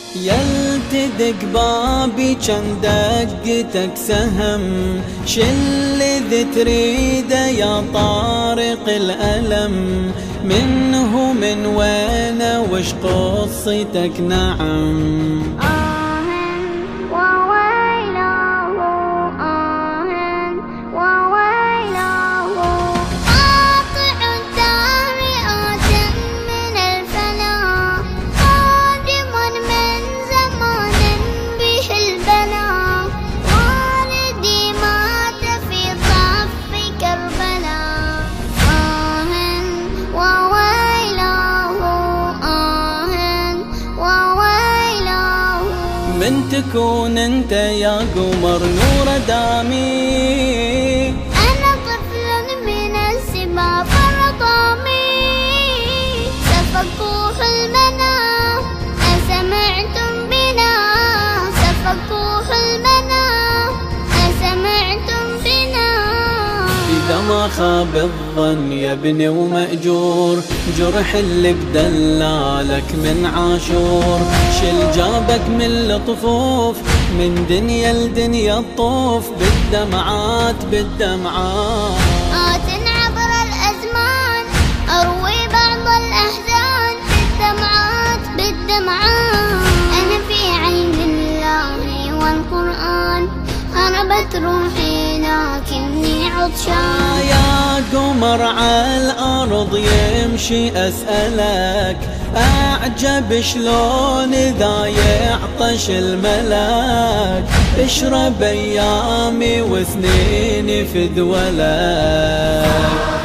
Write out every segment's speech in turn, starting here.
يلتدق بابي كان دقتك سهم، شل ذي تريده يا طارق الألم، منه من وين وش قصتك نعم. من تكون انت يا قمر نور دامي، انا طفل من السما فرطامي، سفكوه المنام أسمعتم بنا، سفكوه المنام أسمعتم بنا. إذا ما خاب الظن يا ابني ومأجور، جرح اللي بدلالك من عاشور، شل جابك من الطفوف من دنيا لدنيا الطوف، بالدمعات بالدمعات عبر الأزمان أروي بعض الأحزان، بالدمعات بالدمعات. أنا في عين الله والقرآن هربت روحي لكني عطشان. يا قمر على الأرض يمشي أسألك، أعجب شلون إذا يعطش الملاك، اشرب أيامي وسنيني في دولك.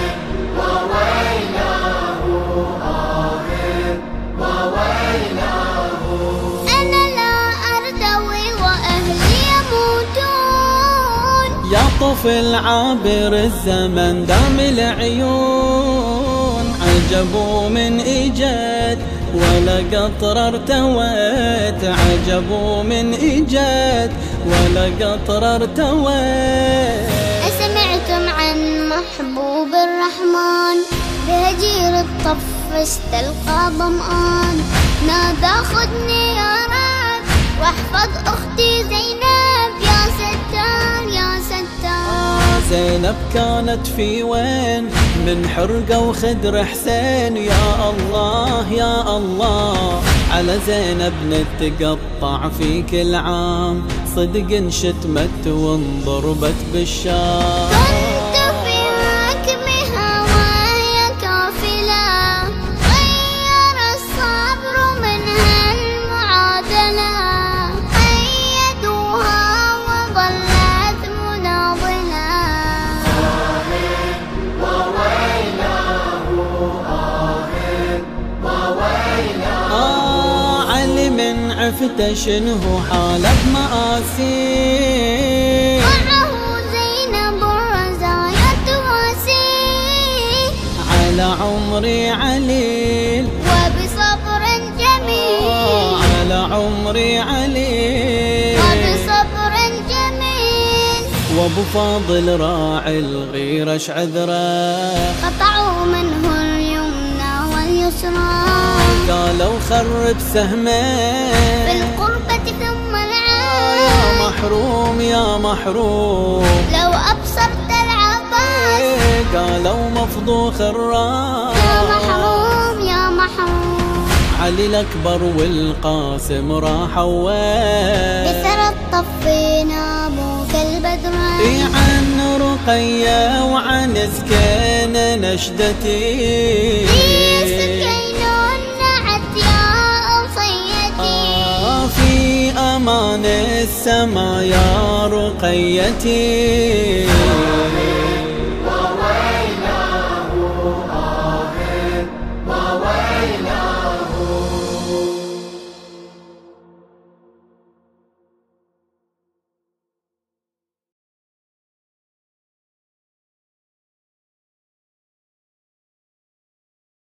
يا طفل عابر الزمن دام العيون، عجبوا من إجت ولا قطر ارتويت، عجبوا من إجت ولا قطر ارتويت. أسمعتم عن محبوب الرحمن بهجير الطف استلقى ظمآن، نادى خذني يا رب واحفظ أختي زينب، يا ستار يا ستار. زينب كانت في وين من حرقة وخدر حسين، يا الله يا الله على زينب نتقطع في كل عام، صدق انشتمت وانضربت بالشام. كنت في راكبها وهي كافلة، غير الصبر منها المعادلة، أيدوها وظلت مناضلة. علي من عفته شنو حاله بمآسي، معه زينب الرزايا تواسي، على عمري عليل وبصبر جميل، على عمري عليل وبصبر جميل. وابو فاضل راعي الغيرة عذره، قطعوا منه اليمنى واليسرى، قالوا خرب سهمين بالقربة ثم العين. يا محروم يا محروم لو أبصرت العباس، قالوا مفضوخ الراس، يا محروم يا محروم. علي الأكبر والقاسم راحوا بثرى الطفينا أبوك البدرين، عن رقية وعن سكينة نشدتي، في أمان السما يا رقيتي.